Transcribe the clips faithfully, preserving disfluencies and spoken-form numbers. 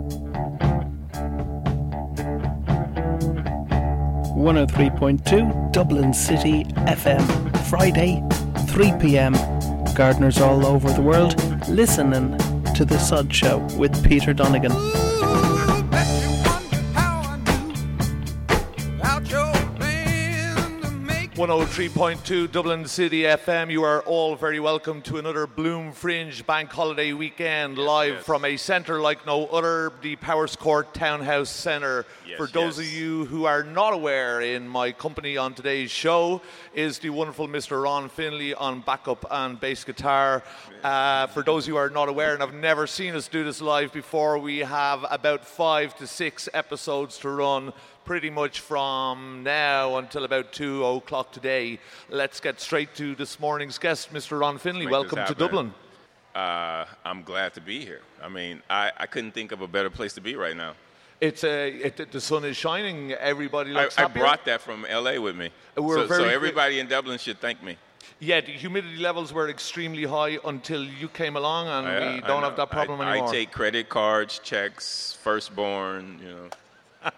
one oh three point two Dublin City F M. Friday, three p.m. Gardeners all over the world listening to The Sod Show with Peter Donegan. one oh three point two Dublin City F M. You are all very welcome to another Bloom Fringe Bank Holiday weekend, live yes. from a centre like no other, the Powerscourt Townhouse Centre. Yes, For those yes. of you who are not aware, in my company on today's show is the wonderful Mister Ron Finley on backup and bass guitar. Uh, for those who are not aware and have never seen us do this live before, we have about five to six episodes to run, pretty much from now until about two o'clock today. Let's get straight to this morning's guest, Mister Ron Finley. Make Welcome to Dublin. Uh, I'm glad to be here. I mean, I, I couldn't think of a better place to be right now. It's a, it, the sun is shining. Everybody looks I, happy. I brought that from L A with me. We're so, very so everybody in Dublin should thank me. Yeah, the humidity levels were extremely high until you came along, and yeah, we don't have that problem I, anymore. I take credit cards, checks, firstborn, you know.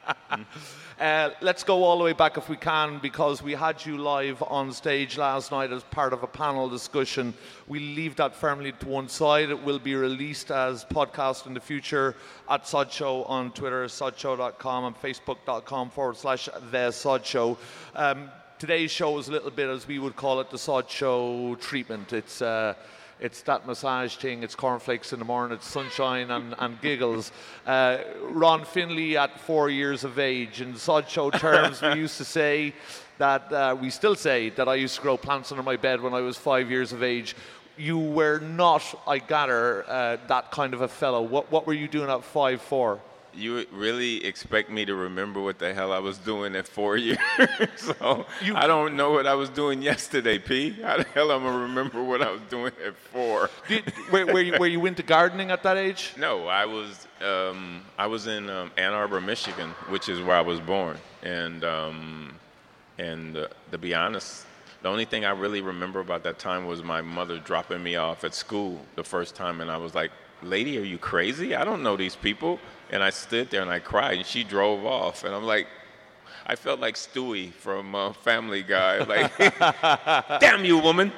uh, let's go all the way back if we can, because we had you live on stage last night as part of a panel discussion. We'll leave that firmly to one side. It will be released as podcast in the future at Sod Show on Twitter, sodshow dot com, and facebook.com forward slash The Sod Show. Um, today's show is a little bit, as we would call it, the Sod Show treatment. It's uh, It's that massage thing, it's cornflakes in the morning, it's sunshine and, and giggles. Uh, Ron Finley at four years of age. In Sod Show terms, we used to say that, uh, we still say that I used to grow plants under my bed when I was five years of age. You were not, I gather, uh, that kind of a fellow. What, what were you doing at five four? You really expect me to remember what the hell I was doing at four years? so you, I don't know what I was doing yesterday, P. How the hell am I gonna remember what I was doing at four? Did, were, were, you, were you into gardening at that age? No, I was. Um, I was in um, Ann Arbor, Michigan, which is where I was born. And um, and uh, to be honest, the only thing I really remember about that time was my mother dropping me off at school the first time, and I was like, "Lady, are you crazy? I don't know these people." And I stood there and I cried, and she drove off. And I'm like, I felt like Stewie from uh, Family Guy. Like, damn you, woman.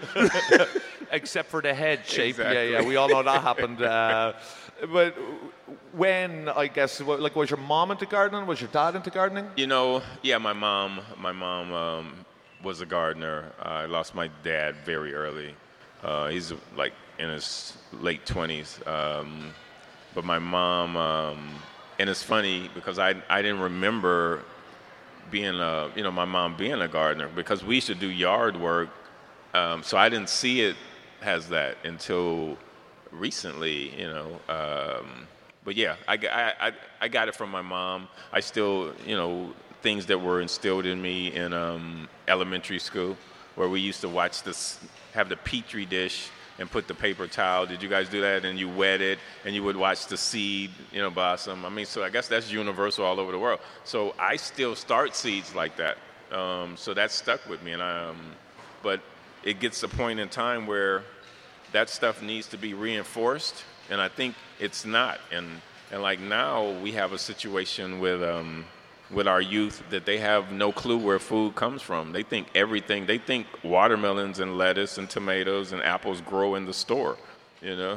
Except for the head shape. Exactly. Yeah, yeah, we all know that happened. Uh, but when, I guess, like, was your mom into gardening? Was your dad into gardening? You know, yeah, my mom, my mom um, was a gardener. Uh, I lost my dad very early. Uh, he's like in his late twenties. Um, But my mom, um, and it's funny because I I didn't remember being a, you know, my mom being a gardener, because we used to do yard work, um, so I didn't see it as that until recently, you know. Um, but yeah, I, I, I got it from my mom. I still, you know, things that were instilled in me in um, elementary school, where we used to watch this, have the Petri dish and put the paper towel. Did you guys do that? And you wet it, and you would watch the seed, you know, blossom. I mean, so I guess that's universal all over the world. So I still start seeds like that. Um, so that stuck with me. And I, um, but it gets to a point in time where that stuff needs to be reinforced, and I think it's not. And and like now we have a situation with um, with our youth that they have no clue where food comes from. They think everything, they think watermelons and lettuce and tomatoes and apples grow in the store, you know?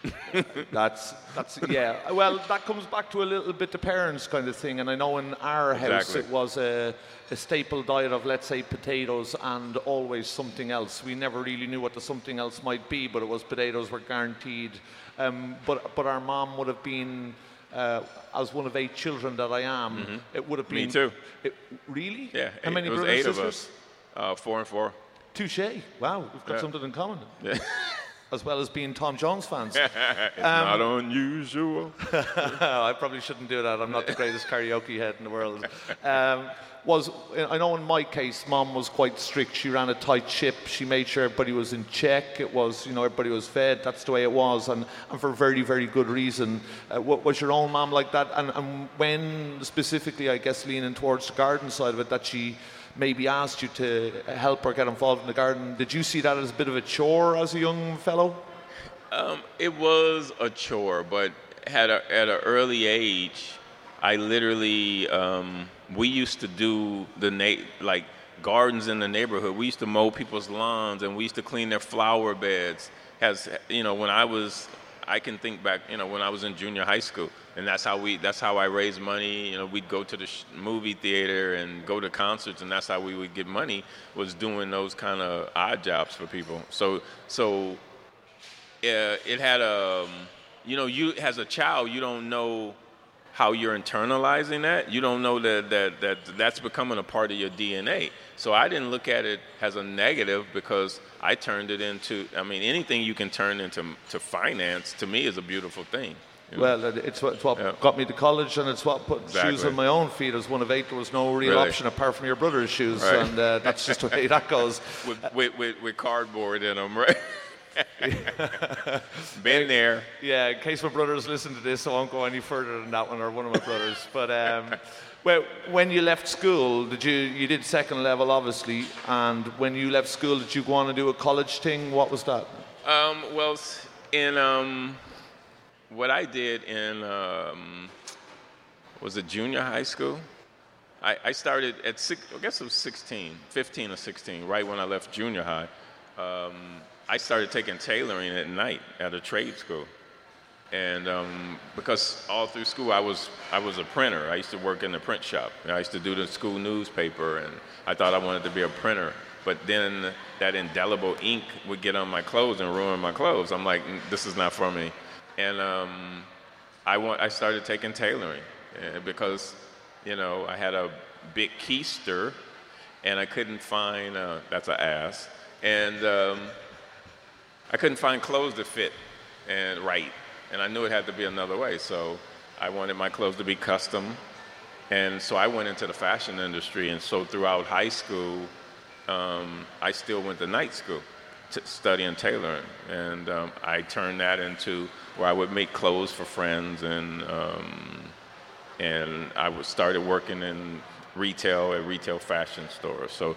that's, that's yeah. Well, that comes back to a little bit the parents kind of thing. And I know in our house Exactly. it was a, a staple diet of, let's say, potatoes and always something else. We never really knew what the something else might be, but it was potatoes were guaranteed. Um, but, but our mom would have been, Uh, as one of eight children that I am, mm-hmm. it would have been... Me too. It, really? Yeah. How eight, many it was brothers eight and sisters? of us. Uh, four and four. Touché. Wow, we've got yeah. something in common. Yeah. As well as being Tom Jones fans. It's um, not unusual. I probably shouldn't do that. I'm not the greatest karaoke head in the world. Um, was I know in my case, Mom was quite strict. She ran a tight ship. She made sure everybody was in check. It was, you know, everybody was fed. That's the way it was, and, and for very, very good reason. Uh, what, was your own mom like that? And, and when specifically, I guess, leaning towards the garden side of it, that she maybe asked you to help or get involved in the garden, did you see that as a bit of a chore as a young fellow? Um, it was a chore, but had a, at an early age, I literally, um, we used to do the na- like gardens in the neighborhood. We used to mow people's lawns, and we used to clean their flower beds. Has you know, when I was, I can think back, you know, when I was in junior high school, and that's how we, that's how I raised money. You know, we'd go to the sh- movie theater and go to concerts, and that's how we would get money, was doing those kind of odd jobs for people. So, so uh, it had a, um, you know, you as a child, you don't know how you're internalizing that. You don't know that, that that that's becoming a part of your D N A. So I didn't look at it as a negative, because I turned it into, I mean, anything you can turn into to finance, to me, is a beautiful thing. You know? Well, it's what, it's what Yeah. got me to college, and it's what put Exactly. shoes on my own feet. As one of eight, there was no real Really? option apart from your brother's shoes, Right. and uh, that's just the way that goes. With, with, with, with cardboard in them, right? Been there. Yeah, in case my brothers listen to this, I won't go any further than that one, or one of my brothers. But um, well, when you left school, did you you did second level, obviously, and when you left school, did you go on and do a college thing? What was that? Um, well, in um, what I did in um, was it junior high school? I, I started at six, I guess it was sixteen, fifteen or sixteen, right when I left junior high. Um, I started taking tailoring at night at a trade school, and um, because all through school I was I was a printer. I used to work in the print shop. I used to do the school newspaper, and I thought I wanted to be a printer. But then that indelible ink would get on my clothes and ruin my clothes. I'm like, this is not for me. And um, I want I started taking tailoring uh, because, you know, I had a big keister, and I couldn't find uh, that's an ass, and um, I couldn't find clothes that fit and right, and I knew it had to be another way. So I wanted my clothes to be custom, and so I went into the fashion industry. And so throughout high school, um, I still went to night school, t- studying tailoring, and um, I turned that into where I would make clothes for friends, and um, and I was started working in retail at retail fashion stores. So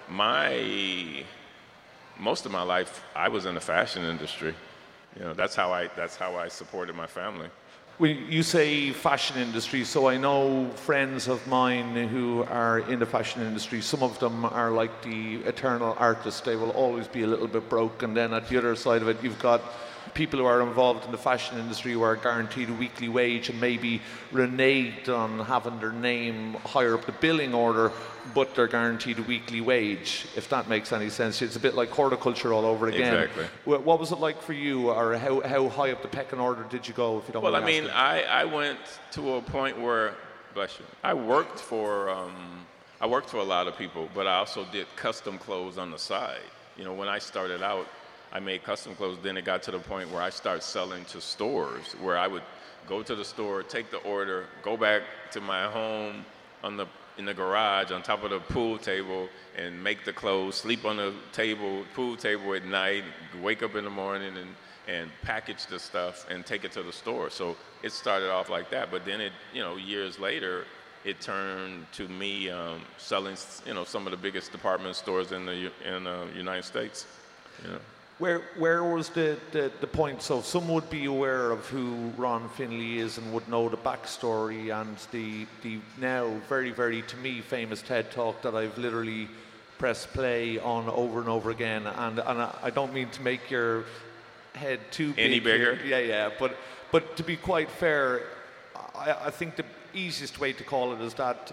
my most of my life, I was in the fashion industry. You know, that's how I that's how I supported my family. When you say fashion industry, so I know friends of mine who are in the fashion industry. Some of them are like the eternal artists. They will always be a little bit broke. And then at the other side of it, you've got people who are involved in the fashion industry who are guaranteed a weekly wage and maybe reneged on having their name higher up the billing order, but they're guaranteed a weekly wage, if that makes any sense. It's a bit like horticulture all over again. Exactly. Wh- What was it like for you, or how, how high up the pecking order did you go, if you don't Well, I mind mean, asking? I, I went to a point where, bless you, I worked for um, I worked for a lot of people, but I also did custom clothes on the side. You know, when I started out, I made custom clothes. Then it got to the point where I started selling to stores, where I would go to the store, take the order, go back to my home on the in the garage on top of the pool table and make the clothes, sleep on the table, pool table at night, wake up in the morning and, and package the stuff and take it to the store. So it started off like that, but then it, you know, years later, it turned to me um, selling, you know, some of the biggest department stores in the in the United States. You know. Where where was the, the, the point? So some would be aware of who Ron Finley is and would know the backstory and the the now very, very, to me, famous TED Talk that I've literally pressed play on over and over again. And and I, I don't mean to make your head too big. Any bigger? Here. Yeah, yeah. But but to be quite fair, I, I think the easiest way to call it is that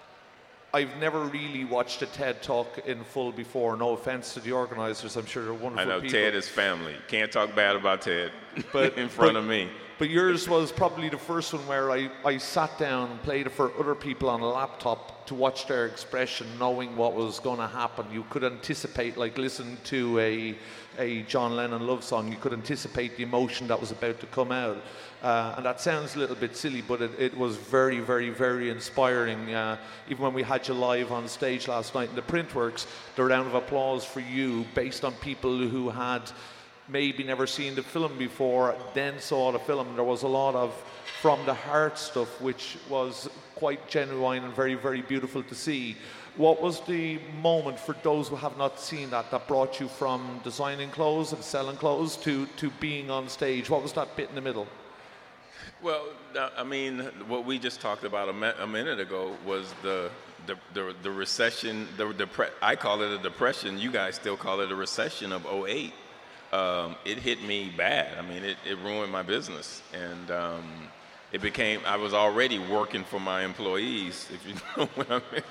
I've never really watched a TED Talk in full before. No offense to the organizers, I'm sure they're wonderful I know people. Ted is family. Can't talk bad about Ted But- in front but- of me. But yours was probably the first one where I, I sat down and played it for other people on a laptop to watch their expression, knowing what was going to happen. You could anticipate, like listen to a, a John Lennon love song, you could anticipate the emotion that was about to come out. Uh, and that sounds a little bit silly, but it, it was very, very, very inspiring. Uh, even when we had you live on stage last night in the Printworks, the round of applause for you based on people who had maybe never seen the film before, then saw the film. There was a lot of from the heart stuff, which was quite genuine and very, very beautiful to see. What was the moment, for those who have not seen that, that brought you from designing clothes and selling clothes to, to being on stage? What was that bit in the middle? Well, I mean, what we just talked about a, me- a minute ago was the the the, the recession. The depre- I call it a depression. You guys still call it a recession of oh eight. Um, it hit me bad. I mean, it, it ruined my business, and um, it became. I was already working for my employees, if you know what I mean.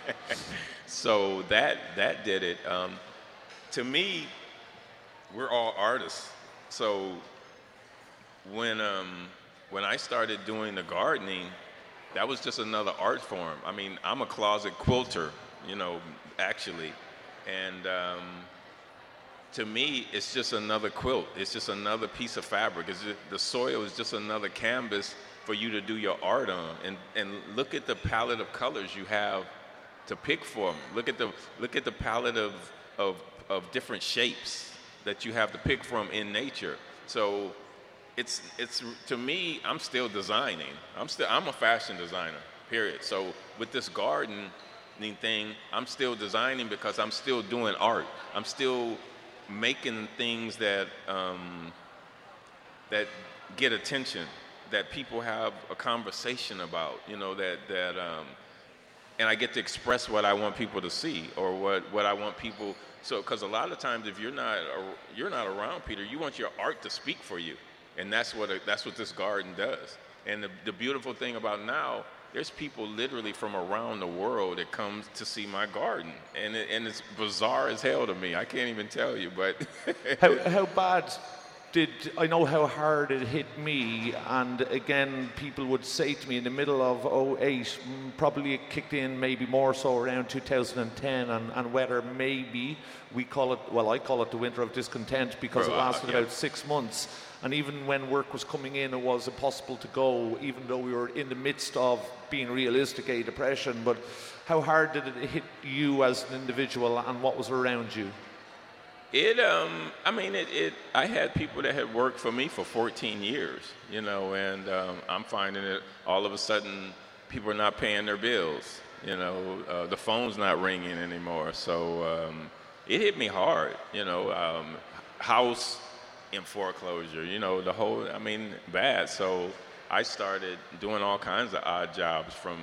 So that that did it. Um, to me, we're all artists. So when um, when I started doing the gardening, that was just another art form. I mean, I'm a closet quilter, you know, actually, and um, to me, it's just another quilt. It's just another piece of fabric. It's just, the soil is just another canvas for you to do your art on. And and look at the palette of colors you have to pick from. Look at the look at the palette of of of different shapes that you have to pick from in nature. So it's it's to me, I'm still designing. I'm still I'm a fashion designer, period. So with this gardening thing, I'm still designing because I'm still doing art. I'm still making things that um, that get attention, that people have a conversation about, you know, that that um, and I get to express what I want people to see, or what, what I want people. So, because a lot of times, if you're not you're not around, Peter, you want your art to speak for you, and that's what a, that's what this garden does. And the, the beautiful thing about now, there's people literally from around the world that comes to see my garden, and it, and it's bizarre as hell to me. I can't even tell you, but how how bad did I know how hard it hit me? And again, people would say to me in the middle of oh eight, probably it kicked in maybe more so around two thousand ten, and, and whether maybe we call it, well, I call it the winter of discontent, because Bro, it lasted uh, yeah. about six months. And even when work was coming in, it was impossible to go, even though we were in the midst of being realistic, a depression. But how hard did it hit you as an individual, and what was around you? It, um, I mean, it, it, I had people that had worked for me for fourteen years, you know, and um, I'm finding it all of a sudden people are not paying their bills, you know, uh, the phone's not ringing anymore. So um, it hit me hard, you know, um, house in foreclosure, you know, the whole, I mean, bad. So I started doing all kinds of odd jobs, from,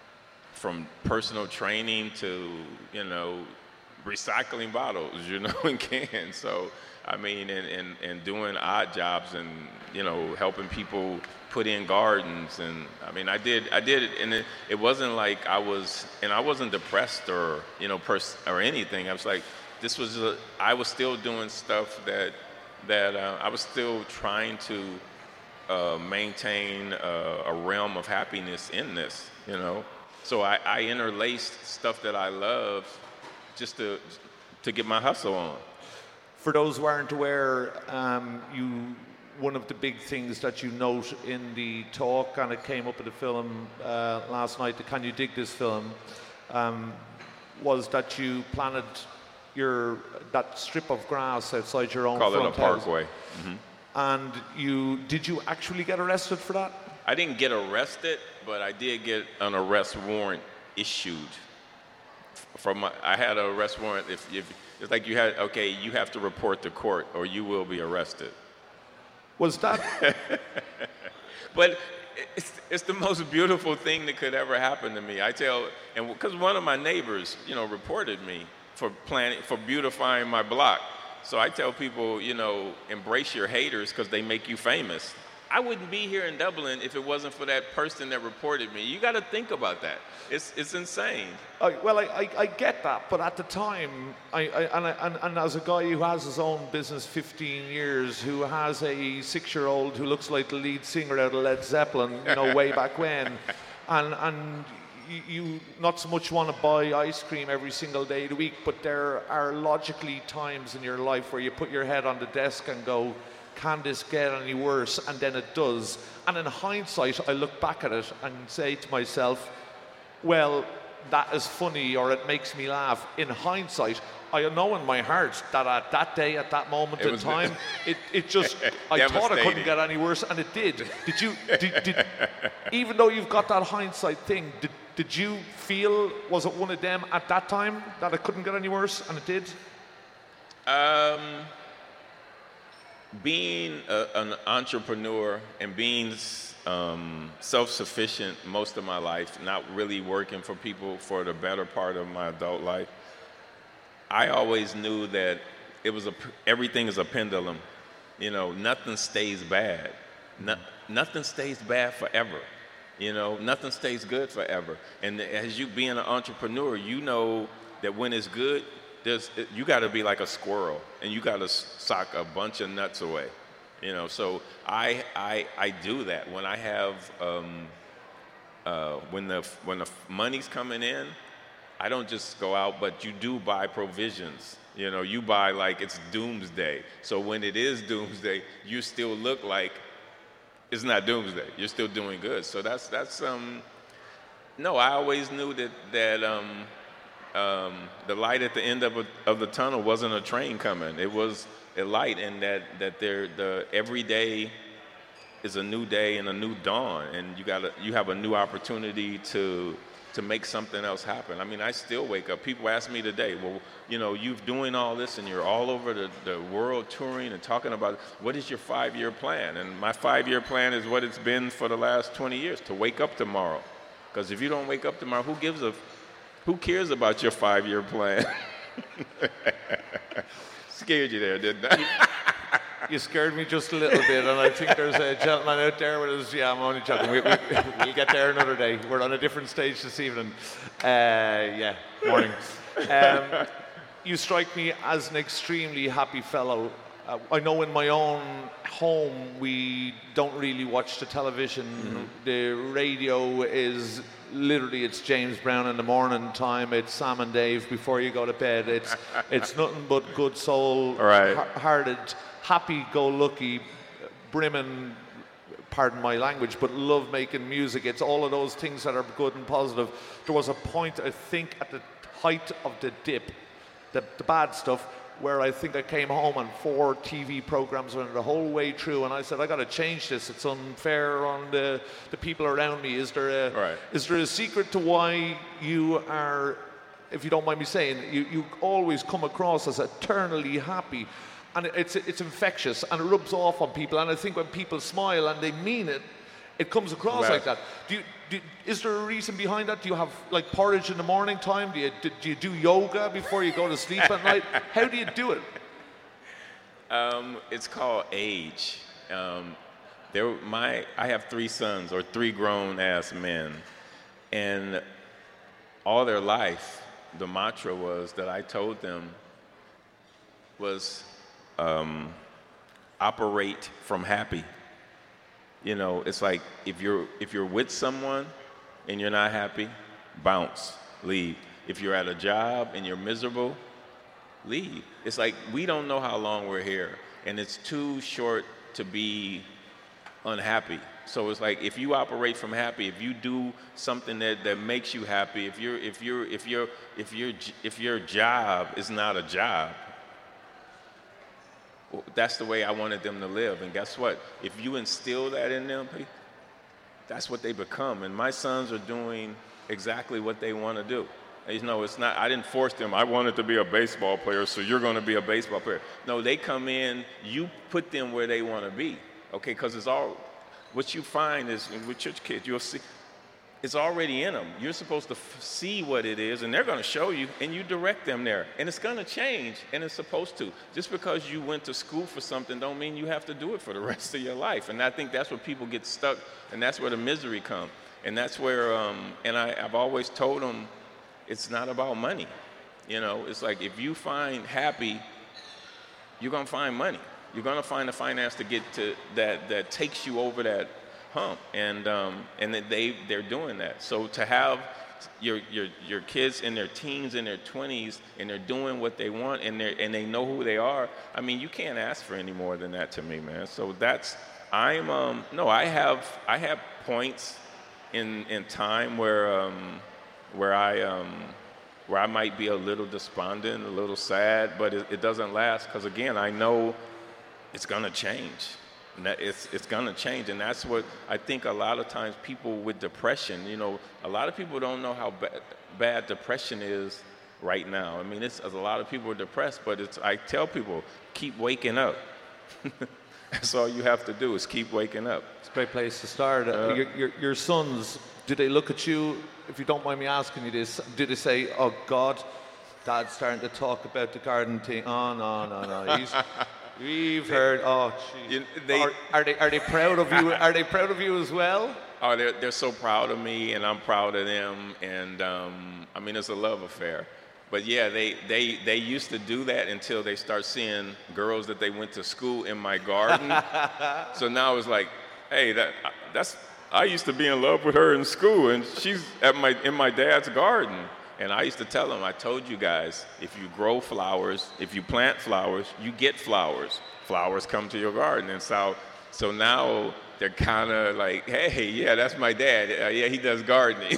from personal training to, you know, recycling bottles, you know, in cans. So, I mean, and, and, and doing odd jobs, and, you know, helping people put in gardens. And I mean, I did, I did it, and it, it wasn't like I was, and I wasn't depressed or, you know, pers- or anything. I was like, this was, a, I was still doing stuff that, that uh, I was still trying to uh, maintain uh, a realm of happiness in this, you know. So I, I interlaced stuff that I love just to to get my hustle on. For those who aren't aware, um, you one of the big things that you note in the talk, and it came up in the film uh, last night, the Can You Dig This film, um, was that you planted your that strip of grass outside your own Call front it a house. parkway. Mm-hmm. And you did you actually get arrested for that? I didn't get arrested, but I did get an arrest warrant issued. From my, I had an arrest warrant. If, if it's like you had, okay, you have to report to court or you will be arrested. Was that? But it's, it's the most beautiful thing that could ever happen to me. I tell, and because one of my neighbors, you know, reported me for planning, for beautifying my block. So I tell people, you know, embrace your haters because they make you famous. I wouldn't be here in Dublin if it wasn't for that person that reported me. You got to think about that. It's it's insane. I, well, I, I, I get that, but at the time, I, I, and, I and, and as a guy who has his own business fifteen years, who has a six-year-old who looks like the lead singer out of Led Zeppelin, you know, way back when, and and you, you not so much want to buy ice cream every single day of the week, but there are logically times in your life where you put your head on the desk and go, can this get any worse? And then it does. And in hindsight, I look back at it and say to myself, well, that is funny, or it makes me laugh. In hindsight, I know in my heart that at that day, at that moment in time, it, it just, I thought it couldn't get any worse, and it did. Did you, did, did, even though you've got that hindsight thing, did, did you feel, was it one of them at that time, that it couldn't get any worse, and it did? Um... being a, an entrepreneur and being um, self-sufficient most of my life, not really working for people for the better part of my adult life, I always knew that it was a, everything is a pendulum. You know, nothing stays bad. No, nothing stays bad forever. You know, nothing stays good forever. And as you being an entrepreneur, you know that when it's good, there's you got to be like a squirrel, and you got to sock a bunch of nuts away. You know, so I I I do that when I have um, uh, when the when the money's coming in. I don't just go out, but you do buy provisions. You know, you buy like it's doomsday. So when it is doomsday, you still look like it's not doomsday. You're still doing good. So that's that's um. No, I always knew that that um, um, the light at the end of a, of the tunnel wasn't a train coming. It was a light, and that that there the every day is a new day and a new dawn, and you got you have a new opportunity to. to make something else happen. I mean, I still wake up. People ask me today, well, you know, you're doing all this and you're all over the, the world touring and talking about what is your five-year plan? And my five-year plan is what it's been for the last twenty years, to wake up tomorrow. Because if you don't wake up tomorrow, who gives a, who cares about your five-year plan? Scared you there, didn't I? You scared me just a little bit, and I think there's a gentleman out there with us. Yeah, I'm only joking. We, we, we'll get there another day. We're on a different stage this evening. Uh, yeah, morning. Um, you strike me as an extremely happy fellow. Uh, I know in my own home we don't really watch the television. Mm-hmm. The radio is literally, it's James Brown in the morning time. It's Sam and Dave before you go to bed. It's it's nothing but good soul, right. hearted, happy-go-lucky, brimming, pardon my language, but love making music. It's all of those things that are good and positive. There was a point, I think, at the height of the dip, the, the bad stuff, where I think I came home and four T V programs went the whole way through, and I said, I got to change this. It's unfair on the, the people around me. Is there a right. is there a secret to why you are, if you don't mind me saying, you, you always come across as eternally happy? And it's it's infectious, and it rubs off on people. And I think when people smile and they mean it, it comes across right. like that. Do you, do, is there a reason behind that? Do you have like porridge in the morning time? Do you do, do you do yoga before you go to sleep at night? How do you do it? Um, it's called age. Um, there, my I have three sons, or three grown-ass men, and all their life, the mantra was that I told them was. Um, operate from happy. You know, it's like if you're if you're with someone and you're not happy, bounce, leave. If you're at a job and you're miserable, leave. It's like we don't know how long we're here, and it's too short to be unhappy. So it's like if you operate from happy, if you do something that, that makes you happy, if you're if you're if you're if your if your job is not a job. That's the way I wanted them to live. And guess what? If you instill that in them, that's what they become. And my sons are doing exactly what they want to do. You know, it's not, I didn't force them. I wanted to be a baseball player, so you're going to be a baseball player. No, they come in, you put them where they want to be. Okay, because it's all, what you find is, with your kids, you'll see, it's already in them. You're supposed to f- see what it is, and they're going to show you, and you direct them there. And it's going to change, and it's supposed to. Just because you went to school for something don't mean you have to do it for the rest of your life. And I think that's where people get stuck, and that's where the misery comes. And that's where, um, and I, I've always told them, it's not about money. You know, it's like if you find happy, you're going to find money. You're going to find the finance to get to that, that takes you over that hump, and um, and they they're doing that. So to have your your your kids in their teens and their twenties, and they're doing what they want, and they and they know who they are. I mean, you can't ask for any more than that to me, man. So that's I'm um, no, I have I have points in in time where um, where I um, where I might be a little despondent, a little sad, but it, it doesn't last because again, I know it's gonna change. It's it's gonna change, and that's what I think a lot of times people with depression, you know, a lot of people don't know how bad, bad depression is right now. I mean, it's a lot of people are depressed, but it's I tell people keep waking up. That's all you have to do is keep waking up. It's a great place to start. Uh, Uh, your, your, your sons, do they look at you, if you don't mind me asking you this, do they say, oh God, Dad's starting to talk about the garden thing? Oh, no, no, no. He's, we've heard, oh, geez. You- they- are, are, they, are they proud of you? Are they proud of you as well? Oh, they're, they're so proud of me, and I'm proud of them. And um, I mean, it's a love affair. But yeah, they, they, they used to do that until they start seeing girls that they went to school in my garden. So now it's like, hey, that that's I used to be in love with her in school, and she's at my in my dad's garden. And I used to tell them, I told you guys, if you grow flowers, if you plant flowers, you get flowers. Flowers come to your garden. And so, so now they're kind of like, hey, yeah, that's my dad. Uh, yeah, he does gardening.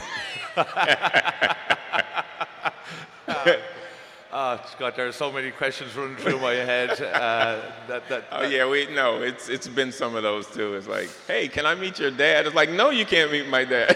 Oh, God, there are so many questions running through my head. Uh, that, that, Oh yeah, we no, it's it's been some of those too. It's like, hey, can I meet your dad? It's like, no, you can't meet my dad.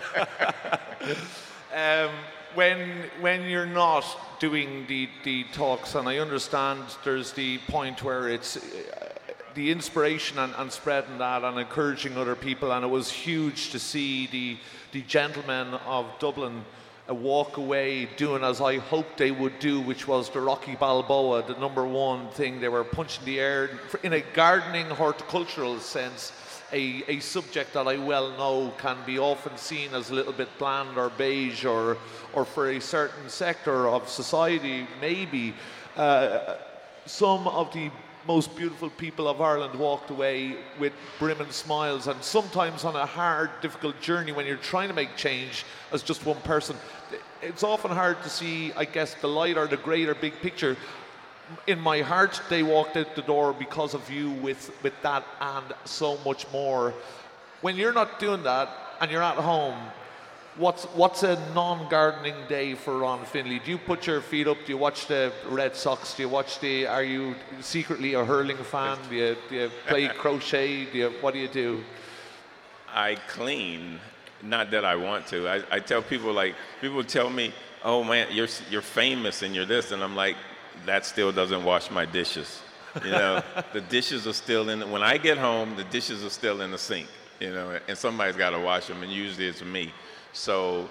um, when when you're not doing the, the talks, and I understand there's the point where it's uh, the inspiration and, and spreading that and encouraging other people, and it was huge to see the the gentlemen of Dublin uh, walk away doing as I hoped they would do, which was the Rocky Balboa, the number one thing. They were punching the air in a gardening horticultural sense, a, a subject that I well know can be often seen as a little bit bland or beige, or or for a certain sector of society maybe. Uh, some of the most beautiful people of Ireland walked away with brimming smiles, and sometimes on a hard, difficult journey when you're trying to make change as just one person. It's often hard to see, I guess, the light or the greater big picture. In my heart, they walked out the door because of you with, with that and so much more. When you're not doing that and you're at home, what's what's a non-gardening day for Ron Finlay? Do you put your feet up? Do you watch the Red Sox? Do you watch the? Are you secretly a hurling fan? Do you, do you play crochet? Do you, what do you do? I clean, not that I want to. I, I tell people, like, people tell me, oh man, you're you're famous and you're this, and I'm like, that still doesn't wash my dishes. You know, the dishes are still in. The, when I get home, the dishes are still in the sink. You know, and somebody's got to wash them, and usually it's me. So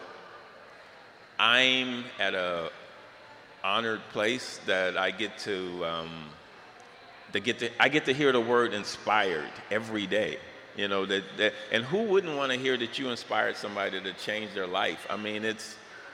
I'm at a honored place that I get to, um, to get to, I get to hear the word inspired every day. You know, that, that and who wouldn't want to hear that you inspired somebody to change their life? I mean, it's,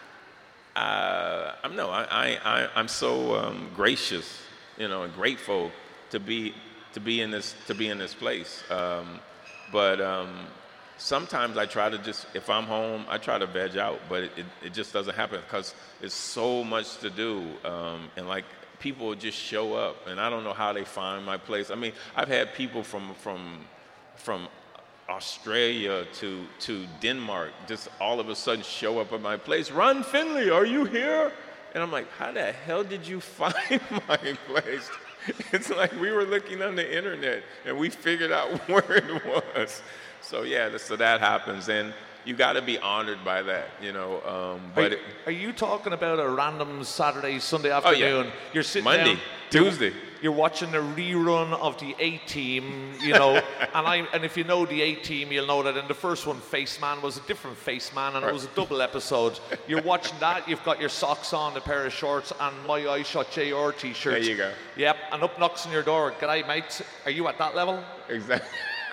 uh, I'm no, I, I, I I'm so um, gracious, you know, and grateful to be to be in this to be in this place. Um, but um, sometimes I try to just, if I'm home, I try to veg out, but it, it, it just doesn't happen because there's so much to do. Um, and like, people just show up, and I don't know how they find my place. I mean, I've had people from from from Australia to to Denmark just all of a sudden show up at my place. Ron Finlay, are you here? And I'm like, how the hell did you find my place? It's like we were looking on the internet and we figured out where it was. So yeah, so that happens, and you got to be honored by that, you know. Um, but are, it, are you talking about a random Saturday, Sunday afternoon? Oh, yeah. You're sitting Monday, down, Tuesday. You're, you're watching a rerun of the A-Team, you know. and I and if you know the A-Team, you'll know that in the first one, Face Man was a different Face Man, and it was a double episode. You're watching that. You've got your socks on, a pair of shorts, and My Eye Shot J R T-shirt. There you go. Yep. And up knocks on your door. G'day, mate. Are you at that level? Exactly.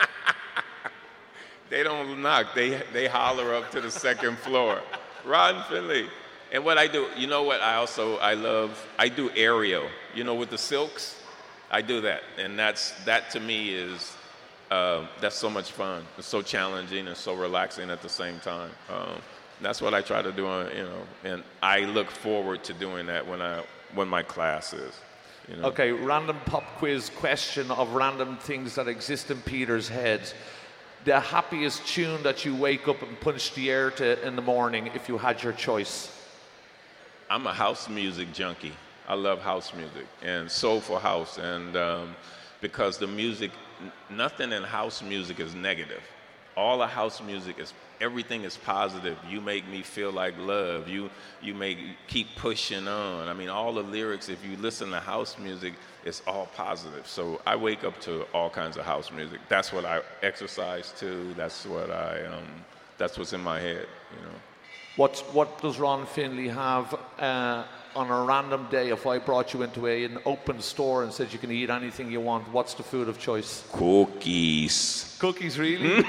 They don't knock. They they holler up to the second floor. Ron Finlay. And what I do, you know what I also, I love, I do aerial. You know, with the silks, I do that. And that's, that to me is, uh, that's so much fun. It's so challenging and so relaxing at the same time. Um, that's what I try to do, on, you know, and I look forward to doing that when I, when my class is. You know? Okay, random pop quiz question of random things that exist in Peter's head. The happiest tune that you wake up and punch the air to in the morning if you had your choice? I'm a house music junkie. I love house music and soulful house, and um, because the music, nothing in house music is negative. all the house music is, everything is positive. You make me feel like love. You you make keep pushing on. I mean, all the lyrics, if you listen to house music, it's all positive. So I wake up to all kinds of house music. That's what I exercise to. That's what I um, that's what's in my head, you know. What what does Ron Finley have uh, on a random day? If I brought you into a, an open store and said you can eat anything you want, what's the food of choice? Cookies. Cookies, really?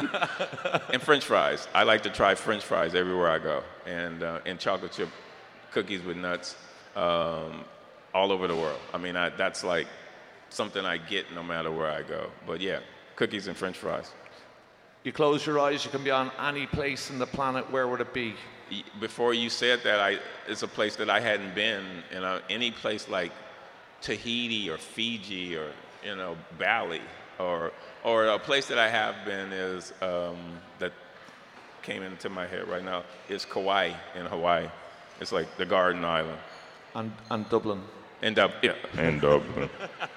And French fries. I like to try French fries everywhere I go, and uh, and chocolate chip cookies with nuts um, all over the world. I mean, I, that's like something I get no matter where I go. But yeah, cookies and French fries. You close your eyes, you can be on any place in the planet. Where would it be? Before you said that, I it's a place that I hadn't been, in a, any place like Tahiti or Fiji or, you know, Bali, or or a place that I have been is um, that came into my head right now is Kauai in Hawaii. It's like the Garden Island. And and Dublin. And Dublin, yeah. And Dublin.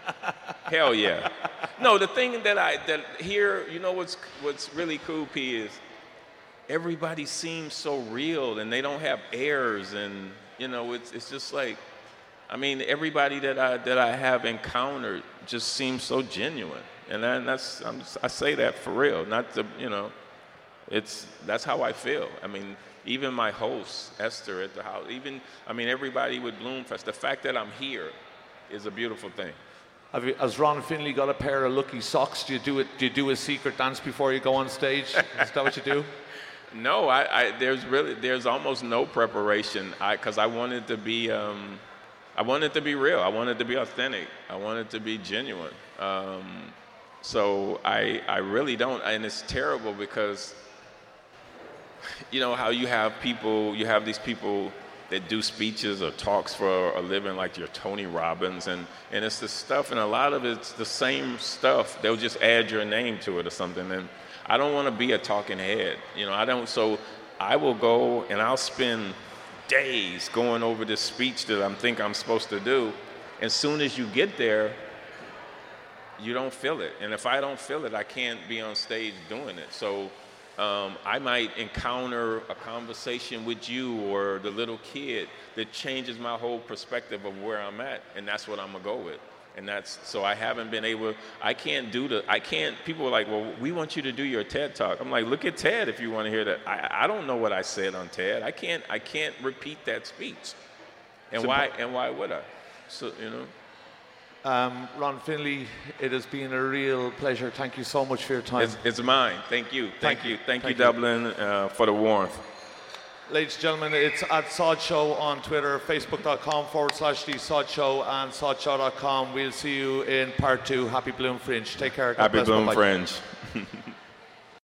Hell yeah. No, the thing that I that here, you know, what's what's really cool, P, is everybody seems so real, and they don't have airs, and you know, it's it's just like, I mean, everybody that I that I have encountered just seems so genuine, and, I, and that's I'm, I say that for real, not to, you know, it's that's how I feel. I mean, even my host Esther at the house, even I mean everybody with Bloomfest, the fact that I'm here is a beautiful thing. Have you, has Ron Finley got a pair of lucky socks? Do you do it? Do you do a secret dance before you go on stage? Is that what you do? No, I, I there's really there's almost no preparation. I because I wanted to be um, I wanted to be real. I wanted to be authentic. I wanted to be genuine. Um, so I I really don't, and it's terrible because you know how you have people, you have these people that do speeches or talks for a living, like your Tony Robbins, and, and it's the stuff, and a lot of it's the same stuff. They'll just add your name to it or something, and I don't want to be a talking head, you know. I don't. So I will go and I'll spend days going over this speech that I think I'm supposed to do. As soon as you get there, you don't feel it, and if I don't feel it, I can't be on stage doing it. So. Um, I might encounter a conversation with you or the little kid that changes my whole perspective of where I'm at, and that's what I'm gonna go with. And that's, so I haven't been able, I can't do the, I can't, people are like, well, we want you to do your TED Talk. I'm like, look at TED if you wanna hear that. I, I don't know what I said on TED. I can't, I can't repeat that speech. And so, why, and why would I? So, you know. Um, Ron Finley, it has been a real pleasure. Thank you so much for your time. It's, it's mine. Thank you. Thank, Thank you. Thank, Thank you, you, Dublin, uh, for the warmth. Ladies and gentlemen, it's at Sod Show on Twitter, facebook.com forward slash the Sod Show, and sodshow dot com. We'll see you in part two. Happy Bloom Fringe. Take care. God Happy bless. Bloom Bye-bye. Fringe.